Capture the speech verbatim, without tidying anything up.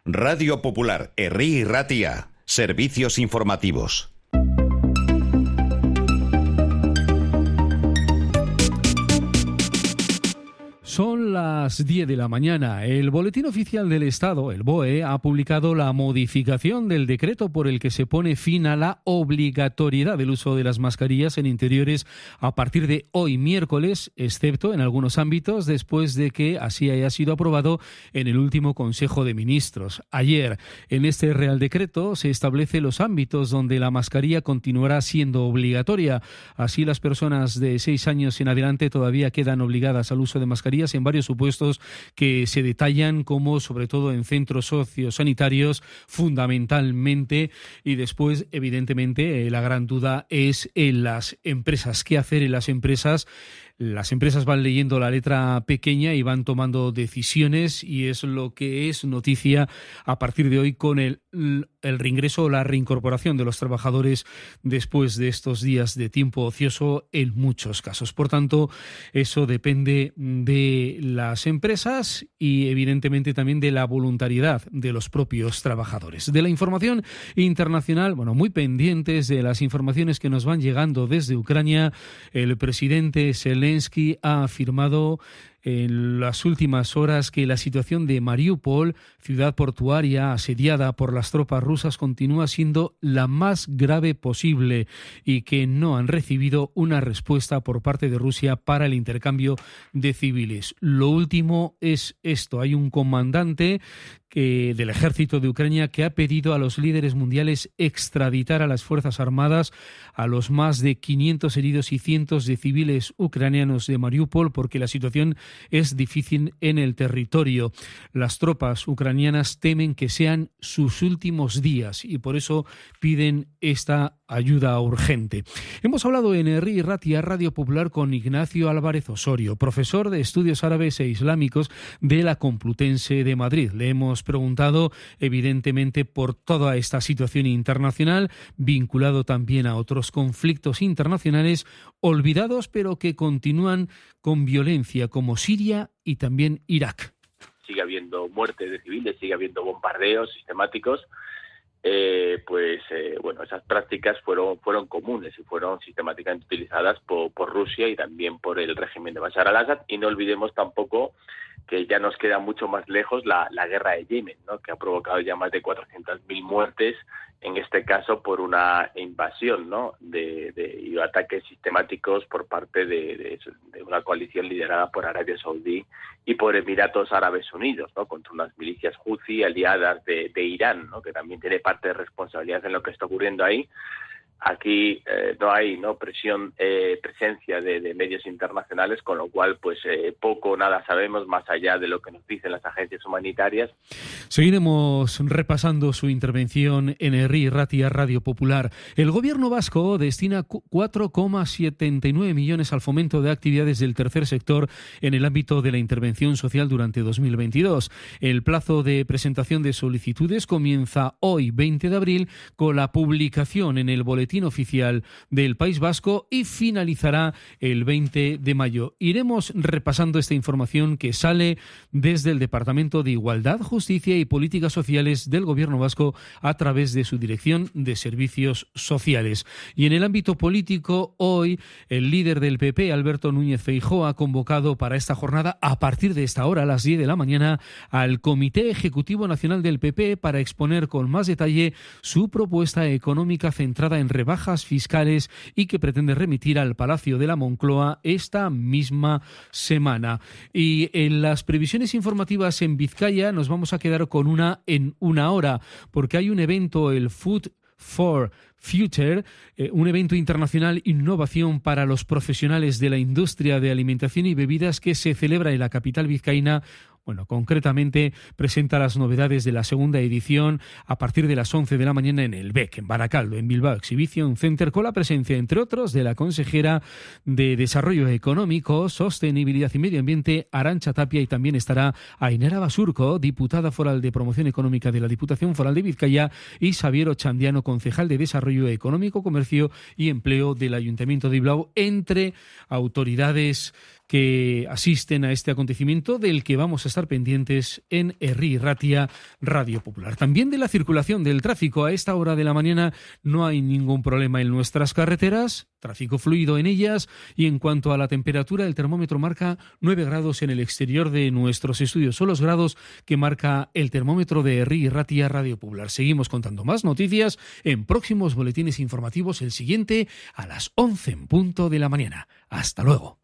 Radio Popular, Herri Ratia. Servicios informativos. Son las diez de la mañana. El Boletín Oficial del Estado, el B O E, ha publicado la modificación del decreto por el que se pone fin a la obligatoriedad del uso de las mascarillas en interiores a partir de hoy miércoles, excepto en algunos ámbitos, después de que así haya sido aprobado en el último Consejo de Ministros. Ayer, en este Real Decreto, se establece los ámbitos donde la mascarilla continuará siendo obligatoria. Así, las personas de seis años en adelante todavía quedan obligadas al uso de mascarillas en varios supuestos que se detallan, como sobre todo en centros sociosanitarios fundamentalmente, y después evidentemente la gran duda es en las empresas. ¿Qué hacer en las empresas? Las empresas van leyendo la letra pequeña y van tomando decisiones, y es lo que es noticia a partir de hoy con el, el reingreso o la reincorporación de los trabajadores después de estos días de tiempo ocioso en muchos casos. Por tanto, eso depende de las empresas y evidentemente también de la voluntariedad de los propios trabajadores. De la información internacional, bueno, muy pendientes de las informaciones que nos van llegando desde Ucrania, el presidente Zelensky ha afirmado en las últimas horas que la situación de Mariupol, ciudad portuaria asediada por las tropas rusas, continúa siendo la más grave posible y que no han recibido una respuesta por parte de Rusia para el intercambio de civiles. Lo último es esto: hay un comandante que, del ejército de Ucrania, que ha pedido a los líderes mundiales extraditar a las Fuerzas Armadas a los más de quinientos heridos y cientos de civiles ucranianos de Mariupol, porque la situación es difícil en el territorio. Las tropas ucranianas temen que sean sus últimos días y por eso piden esta ayuda urgente. Hemos hablado en Herri Ratia, Radio Popular, con Ignacio Álvarez Osorio, profesor de Estudios Árabes e Islámicos de la Complutense de Madrid. Le hemos preguntado, evidentemente, por toda esta situación internacional, vinculado también a otros conflictos internacionales olvidados, pero que continúan con violencia, como Siria y también Irak. Sigue habiendo muertes de civiles, sigue habiendo bombardeos sistemáticos. Eh, pues eh, bueno, esas prácticas fueron fueron comunes y fueron sistemáticamente utilizadas por, por Rusia y también por el régimen de Bashar al-Assad. Y no olvidemos tampoco que ya nos queda mucho más lejos la, la guerra de Yemen, ¿no?, que ha provocado ya más de cuatrocientas mil muertes, en este caso por una invasión, ¿no?, de, de y ataques sistemáticos por parte de, de, de una coalición liderada por Arabia Saudí y por Emiratos Árabes Unidos, ¿no?, contra unas milicias Houthi aliadas de, de Irán, ¿no?, que también tiene parte de responsabilidad en lo que está ocurriendo ahí. Aquí eh, no hay no presión eh, presencia de, de medios internacionales, con lo cual pues eh, poco o nada sabemos más allá de lo que nos dicen las agencias humanitarias. Seguiremos repasando su intervención en Herri Ratia, Radio Popular. El gobierno vasco destina cuatro coma setenta y nueve millones al fomento de actividades del tercer sector en el ámbito de la intervención social durante dos mil veintidós. El plazo de presentación de solicitudes comienza hoy, veinte de abril, con la publicación en el boletín oficial del País Vasco y finalizará el veinte de mayo. Iremos repasando esta información que sale desde el Departamento de Igualdad, Justicia y Políticas Sociales del Gobierno vasco a través de su Dirección de Servicios Sociales. Y en el ámbito político, hoy el líder del P P, Alberto Núñez Feijóo, ha convocado para esta jornada, a partir de esta hora, a las diez de la mañana, al Comité Ejecutivo Nacional del P P para exponer con más detalle su propuesta económica centrada en rebajas fiscales y que pretende remitir al Palacio de la Moncloa esta misma semana. Y en las previsiones informativas en Vizcaya nos vamos a quedar con una en una hora, porque hay un evento, el Food for Future, eh, un evento internacional innovación para los profesionales de la industria de alimentación y bebidas que se celebra en la capital vizcaína. Bueno, concretamente presenta las novedades de la segunda edición a partir de las once de la mañana en el B E C, en Baracaldo, en Bilbao Exhibition Center, con la presencia, entre otros, de la consejera de Desarrollo Económico, Sostenibilidad y Medio Ambiente, Arantxa Tapia, y también estará Ainara Basurco, diputada foral de Promoción Económica de la Diputación Foral de Vizcaya, y Xavier Ochandiano, concejal de Desarrollo Económico, Comercio y Empleo del Ayuntamiento de Bilbao, entre autoridades que asisten a este acontecimiento del que vamos a estar pendientes en Herri Ratia Radio Popular. También de la circulación del tráfico. A esta hora de la mañana no hay ningún problema en nuestras carreteras, tráfico fluido en ellas, y en cuanto a la temperatura, el termómetro marca nueve grados en el exterior de nuestros estudios. Son los grados que marca el termómetro de Herri Ratia Radio Popular. Seguimos contando más noticias en próximos boletines informativos, el siguiente a las once en punto de la mañana. Hasta luego.